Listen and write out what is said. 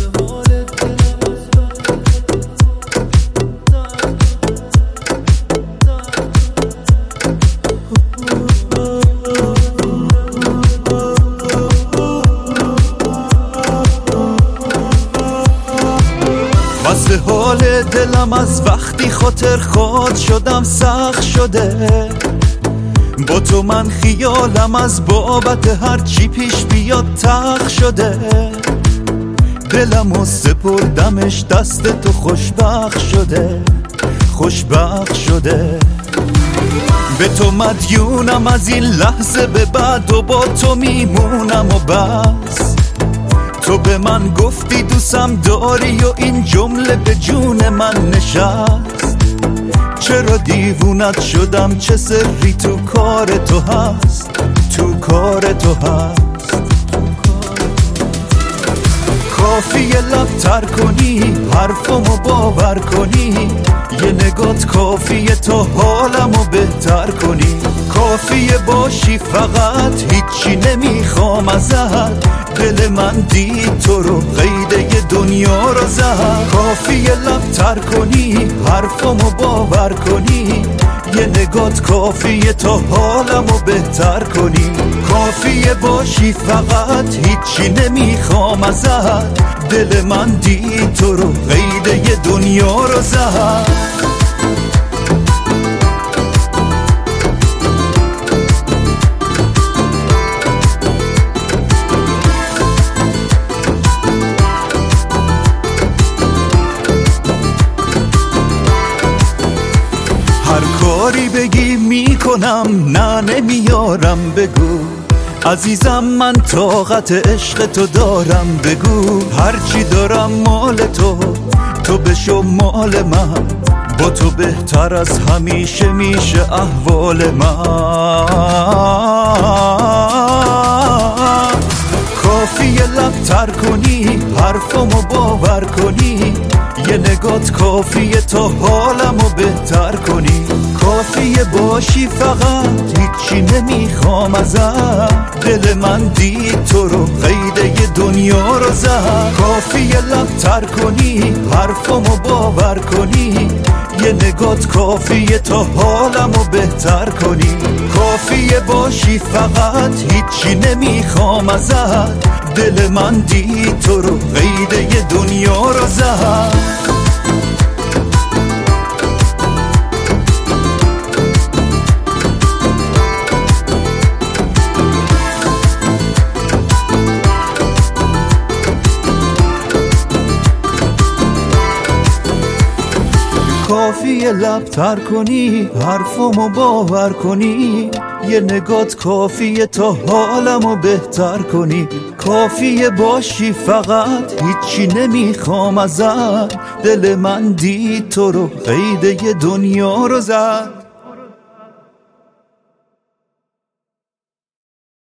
واسه حال دلم از وقتی خاطر خود شدم سخت شده، با تو من خیالم از بابت هر چی پیش بیاد تخت شده. دلمو سپردمش دست تو، خوشبخت شده خوشبخت شده. به تو مدیونم از این لحظه به بعد و با تو میمونم و بس. تو به من گفتی دوستم داری و این جمله به جون من نشست. چرا دیوونت شدم، چه سری تو کار تو هست، تو کار تو هست. کافیه لب تر کنی، حرفمو باور کنی، یه نگات کافیه تا حالمو بهتر کنی. کافیه باشی فقط، هیچی نمیخوام ازت، دل من دید تو رو قید یه دنیا رو زد. کافیه لب تر کنی، حرفمو باور کنی، یه نگات کافیه تا حالمو بهتر کنی. کافیه باشی فقط، هیچی نمیخوام ازت، دل من دید تو رو قید یه دنیا رو زد. هر کاری بگی میکنم، نه نمیارم بگو عزیزم من طاقت عشق تو دارم بگو. هرچی دارم مال تو، تو بشو مال من، با تو بهتر از همیشه میشه احوال من. کافیه لب تر کنی، حرفمو باور کنی، یه نگات کافیه تا حالمو بهتر کنی. کافیه باشی فقط، هیچی نمیخوام ازت، دل من دید تو رو قید یه دنیا رو زد. کافیه لب تر کنی، حرفمو باور کنی، یه نگات کافیه تا حالمو بهتر کنی. کافیه باشی فقط، هیچی نمیخوام ازت، دل من دید تو رو قید یه دنیا رو زد. کافیه لب تر کنی، حرفمو باور کنی، یه نگات کافیه تا حالمو بهتر کنی. کافیه باشی فقط، هیچی نمیخوام ازت، دل من دید تو رو قید یه دنیا رو زد.